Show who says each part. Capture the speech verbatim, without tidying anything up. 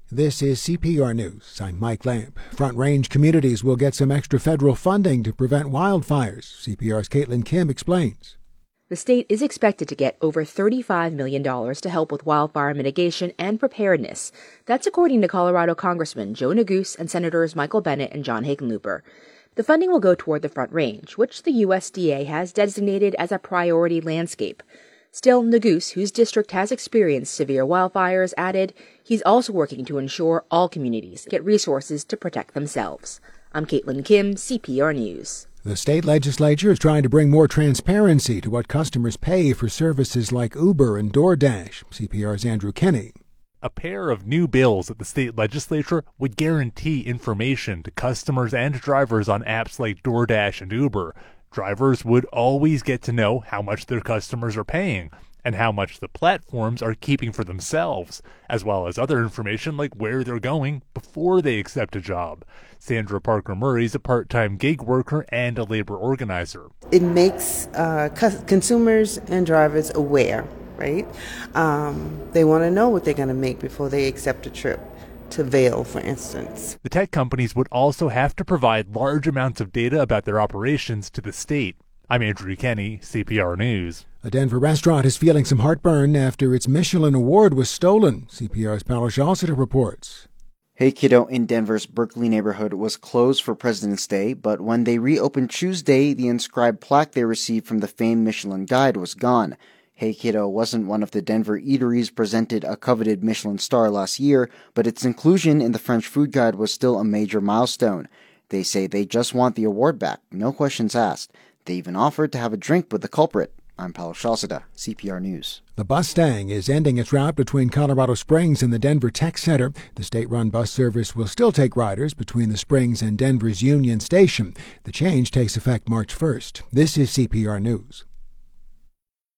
Speaker 1: This is C P R News. I'm Mike Lamp. Front Range communities will get some extra federal funding to prevent wildfires. C P R's Caitlin Kim explains.
Speaker 2: The state is expected to get over thirty-five million dollars to help with wildfire mitigation and preparedness. That's according to Colorado Congressman Joe Neguse and Senators Michael Bennet and John Hickenlooper. The funding will go toward the Front Range, which the U S D A has designated as a priority landscape. Still, Neguse, whose district has experienced severe wildfires, added he's also working to ensure all communities get resources to protect themselves. I'm Caitlin Kim, C P R News.
Speaker 1: The state legislature is trying to bring more transparency to what customers pay for services like Uber and DoorDash. C P R's Andrew Kenny.
Speaker 3: A pair of new bills at the state legislature would guarantee information to customers and drivers on apps like DoorDash and Uber. Drivers would always get to know how much their customers are paying and how much the platforms are keeping for themselves, as well as other information like where they're going before they accept a job. Sandra Parker Murray is a part-time gig worker and a labor organizer.
Speaker 4: It makes uh, consumers and drivers aware, right? Um, they want to know what they're going to make before they accept a trip. To Vail, for instance.
Speaker 3: The tech companies would also have to provide large amounts of data about their operations to the state. I'm Andrew Kenny, C P R News.
Speaker 1: A Denver restaurant is feeling some heartburn after its Michelin award was stolen. C P R's Paolo Shalcita reports.
Speaker 5: Hey Kiddo in Denver's Berkeley neighborhood was closed for President's Day, but when they reopened Tuesday, the inscribed plaque they received from the famed Michelin Guide was gone. Hey Kiddo wasn't one of the Denver eateries presented a coveted Michelin star last year, but its inclusion in the French Food Guide was still a major milestone. They say they just want the award back, no questions asked. They even offered to have a drink with the culprit. I'm Paolo Shalcita, C P R News.
Speaker 1: The Bustang is ending its route between Colorado Springs and the Denver Tech Center. The state-run bus service will still take riders between the Springs and Denver's Union Station. The change takes effect March first. This is C P R News.